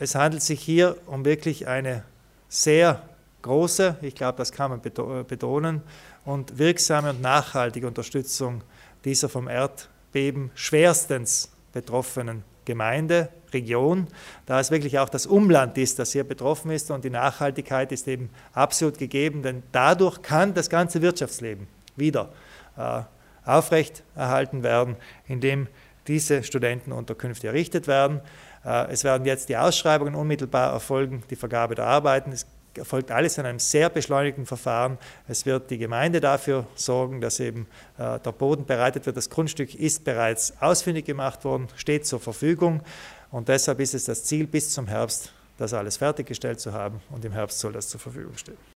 Es handelt sich hier um wirklich eine sehr große, ich glaube, das kann man betonen, und wirksame und nachhaltige Unterstützung dieser vom Erdbeben schwerstens betroffenen Gemeinde, Region, da es wirklich auch das Umland ist, das hier betroffen ist, und die Nachhaltigkeit ist eben absolut gegeben, denn dadurch kann das ganze Wirtschaftsleben wieder aufrechterhalten werden, indem diese Studentenunterkünfte errichtet werden. Es werden jetzt die Ausschreibungen unmittelbar erfolgen, die Vergabe der Arbeiten. Es erfolgt alles in einem sehr beschleunigten Verfahren. Es wird die Gemeinde dafür sorgen, dass eben der Boden bereitet wird. Das Grundstück ist bereits ausfindig gemacht worden, steht zur Verfügung, und deshalb ist es das Ziel, bis zum Herbst das alles fertiggestellt zu haben, und im Herbst soll das zur Verfügung stehen.